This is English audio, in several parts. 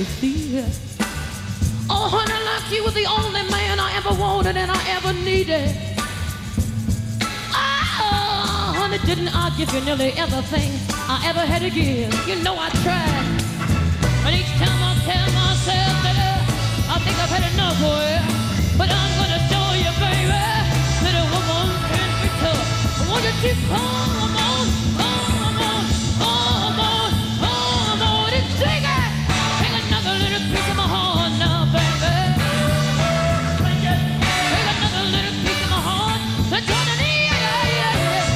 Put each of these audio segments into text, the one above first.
feel. Oh, honey, like you was the only man I ever wanted and I ever needed. Oh, honey, didn't I give you nearly everything I ever had to give? You know I tried. But each time I tell myself that I think I've had enough for you. But I'm gonna show you, baby, that a woman can be tough. Won't you keep come on, come on, come on, come on, and take it. Take another little piece of my heart now, baby. Take another little piece of my heart. Let's run it in, yeah.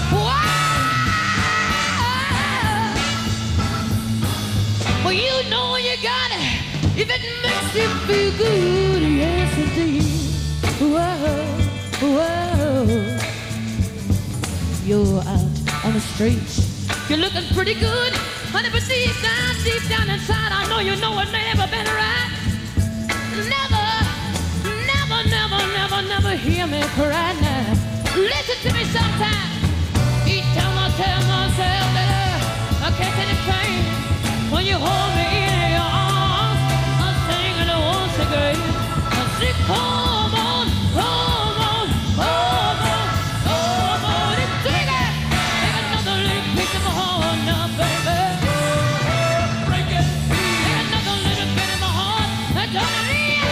Wow. Well, you know you got it. If it makes you feel good, yes indeed. Whoa, whoa. You're out on the streets. You're looking pretty good, honey, but deep down inside, I know you know it never been right. Never, never, never, never, never hear me cry now. Listen to me sometime. Each time I tell myself that I can't take the pain. When you hold me in your arms, I'm singing it once again. I say, come on, come on, come on, come on, and take it. Take another little piece of my heart now, baby. Break it. Take another little bit of my heart. That's all I need.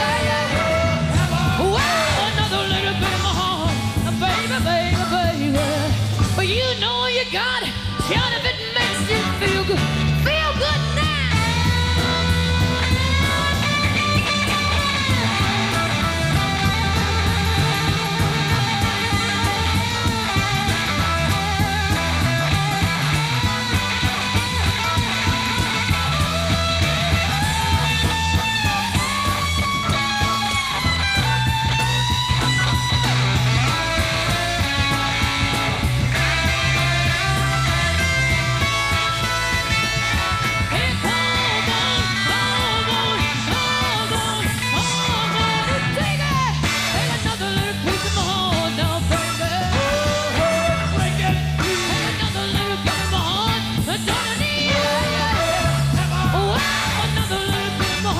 Wow, another little bit of my heart, baby, baby, baby. But you know you got it. Shout if it makes you feel good. Feel good now.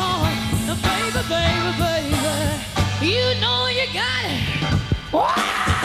You know you got it. Wow!